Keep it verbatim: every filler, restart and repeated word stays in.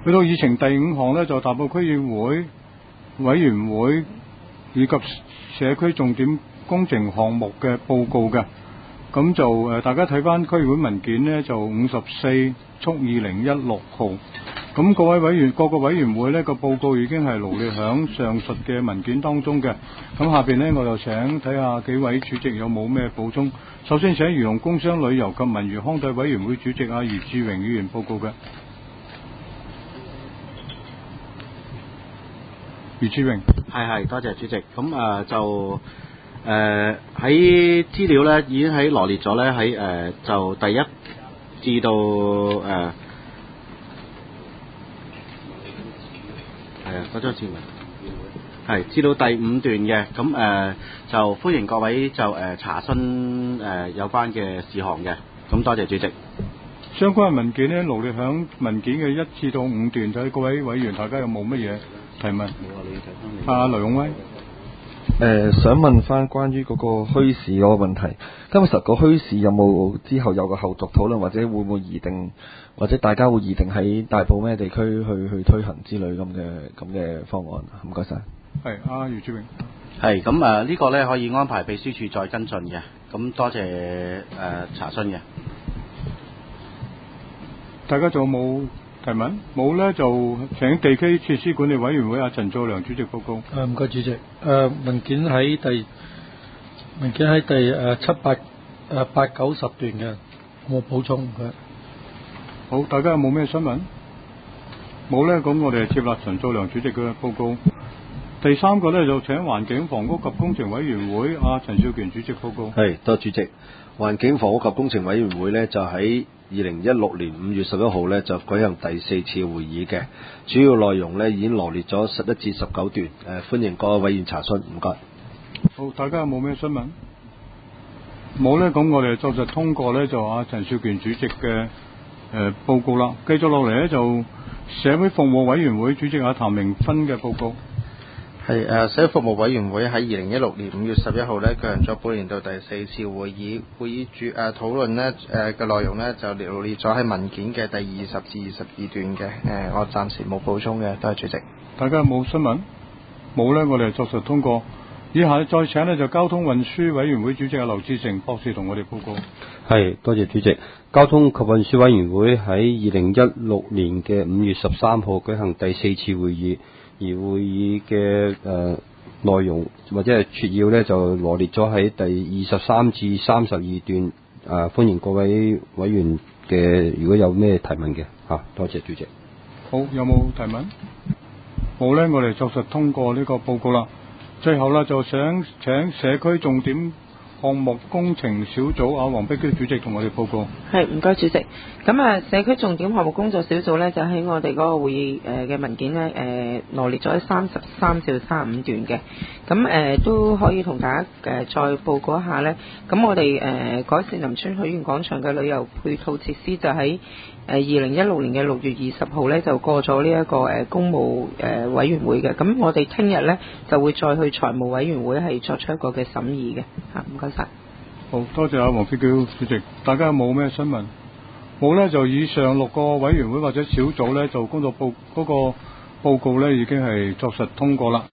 去到議程第五項呢，就達到區議會委員會以及社區重點工程項目嘅報告嘅。咁就誒，大家睇翻區議會文件呢，就五十四速二零一六號。咁各位委員，各個委員會呢個報告已經係羅列響上述嘅文件當中嘅。咁下邊呢，我就請睇下幾位主席有冇咩補充。首先請漁農工商旅遊及文娛康體委員會主席阿余志榮議員報告嘅。余志榮， 係係，多謝主席。咁誒、呃、就誒喺資料咧已經喺羅列咗咧喺誒就第一至到誒係啊嗰張字文係至到第五段嘅。咁誒、呃、就歡迎各位就誒、呃、查詢誒、呃、有關嘅事項嘅。咁多謝主席。 相關嘅文件呢，羅列響文件嘅一至到五段，睇各位委員大家有冇乜嘢提問？阿雷勇威， 誒、呃、想問翻關於嗰個墟市嗰個問題，今日實個墟市有冇之後有個後續討論，或者會唔會擬定，或者大家會擬定喺大埔咩地區去去推行之類咁嘅咁嘅方案？唔該晒。 係阿余志榮。 係咁誒呢個咧可以安排秘書處再跟進嘅。咁多謝誒、呃、查詢嘅。 大家仲有冇提問？冇呢，就請地區設施管理委員會阿陳兆良主席報告。 誒唔該主席。誒、呃、文件喺第文件喺第誒七八誒八九十段嘅，我補充佢。 好，大家有冇咩新聞？冇呢，咁我哋接納陳兆良主席嘅報告。第三個呢，就請環境房屋及工程委員會阿陳少權主席報告。 係，多謝主席。環境房屋及工程委員會呢，就喺二零一六年五月十一號呢，就舉行第四次會議嘅，主要內容呢，已經羅列咗十一至十九段，誒、呃、歡迎各位委員查詢，唔該。 好，大家有冇咩新聞？冇呢，咁我哋就實通過呢，就阿陳少權主席嘅誒、呃、報告啦。繼續落嚟呢，就社會服務委員會主席阿譚明芬嘅報告。 係誒，社會服務委員會喺二零一六年五月十一號咧舉行咗本年度第四次會議，會議主誒討論咧誒嘅內容咧就羅列咗喺文件嘅第二十至二十二段嘅，誒、呃、我暫時冇補充嘅，多謝主席。 大家有冇新聞？冇呢，我哋作實通過。以下再請呢，就交通運輸委員會主席阿劉志成博士同我哋報告。 係，多謝主席。交通及運輸委員會喺二零一六年嘅五月十三號舉行第四次會議。而會議嘅誒內容或者係撮要呢，就羅列咗喺第二十三至三十二段，誒、呃、歡迎各位委員嘅如果有咩提問嘅嚇、啊，多謝主席。 好，有冇提問？冇呢，我哋作實通過呢個報告啦。最後啦，就想請社區重點項目工程小組阿黃碧嬌主席同我哋報告。 係，唔該主席。咁啊，社區重點項目工作小組呢，就喺我哋嗰個會議誒嘅文件呢，誒、呃、羅列咗喺三十三至三十五段嘅。咁誒、呃、都可以同大家誒、呃、再報告一下呢。咁我哋誒、呃、改善林村許願廣場嘅旅遊配套設施就喺誒二零一六年嘅六月二十號呢，就過咗呢一個誒、呃、公務誒、呃、委員會嘅。咁我哋聽日呢，就會再去財務委員會係作出一個嘅審議嘅。嚇，唔該晒。 好多謝阿黃碧嬌主席。大家有冇咩新聞？冇呢，就以上六個委員會或者小組呢，就工作報嗰、那個報告呢，已經係作實通過啦。